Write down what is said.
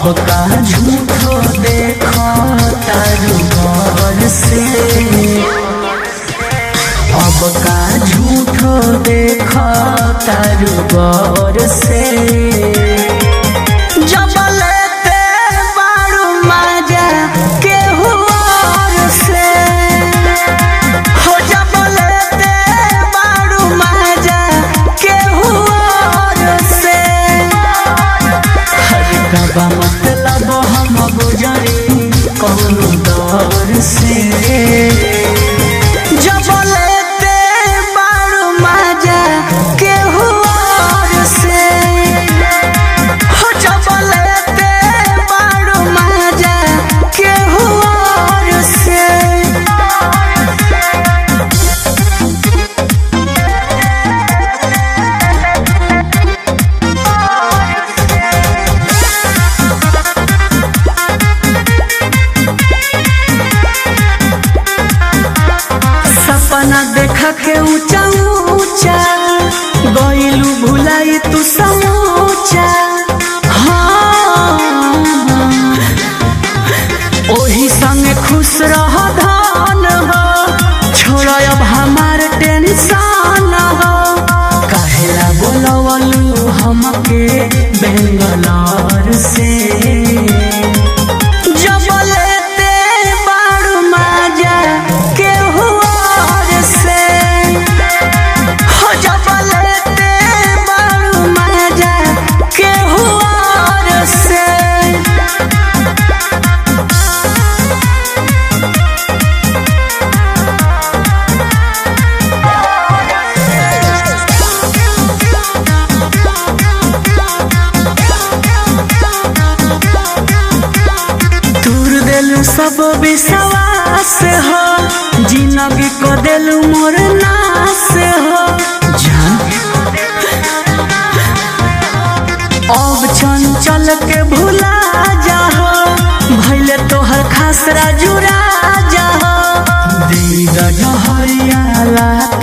का झूठो देखो तारू गौर से, अब का झूठो देखो तारू गौर से। जब लेते बारू मजा केहू और से, हो जब लेते बारू मजा केहू और से। हर कबा मतलब हम गुजरी कौन दौर से, जब लेते बारू मजा केहू और से, हो जब लेते बारू मजा केहू और से। सपना देखा के ऊंचा ऊंचा गइलू भुलाई तू समूचा। हाँ, ओही संग खुश रह धन हो, छोड़ अब हमार टेंशन हो। काहेला बोलवलू हमके बेंगलोर से, जब लेते बारू मजा केहू और से, हो जब लेते बारू मजा केहू और से। दूर देलू सब विश्वास हो, जिंदगी को देलू मोर नास हो। जान अब चंचल के भुला जाहो, भैले तोहर खास राजू राजा हो। दीदा जहरिया